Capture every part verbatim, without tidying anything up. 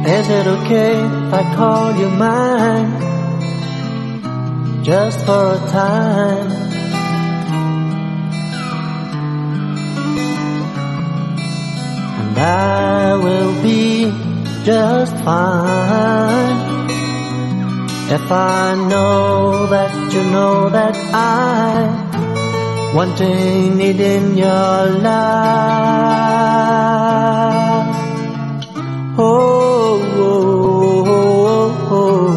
Is it okay if I call you mine, just for a time? And I will be just fine if I know that you know that I wanting it in your life. Oh, oh, oh, oh.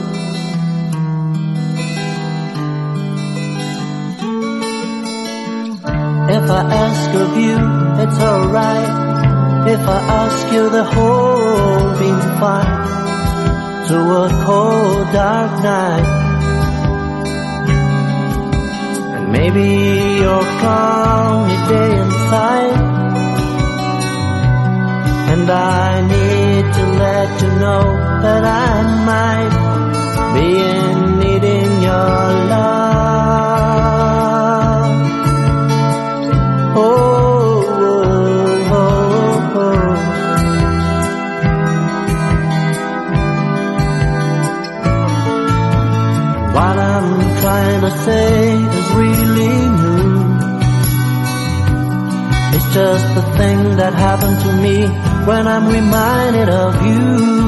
If I ask of you, it's alright. If I ask you, the whole being fine. To a cold dark night, and maybe you're cloudy day inside, and I need to let you know that I might be in need in your love. Oh, oh, oh, oh. What I'm trying to say is really new. It's just the thing that happened to me when I'm reminded of you.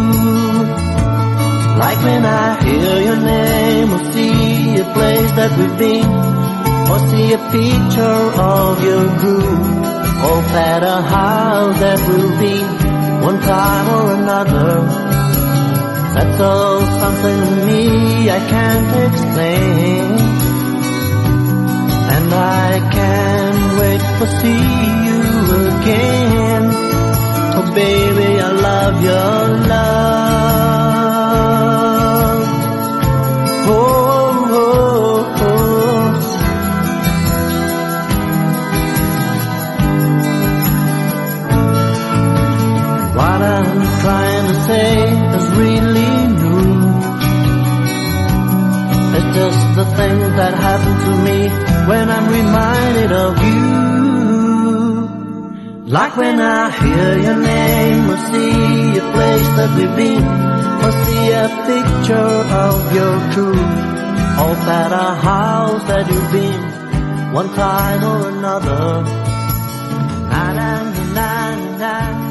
Like when I hear your name, or see a place that we've been, or see a picture of your groove, or at a house that will be one time or another. That's all something to me I can't explain, and I can't wait to see you again. Oh baby, I love your love. Oh, oh, oh. What I'm trying to say is really just the thing that happened to me when I'm reminded of you. Like when I hear your name, or see a place that we've been, or see a picture of your crew, or at a house that you've been, one time or another. Na na na na na.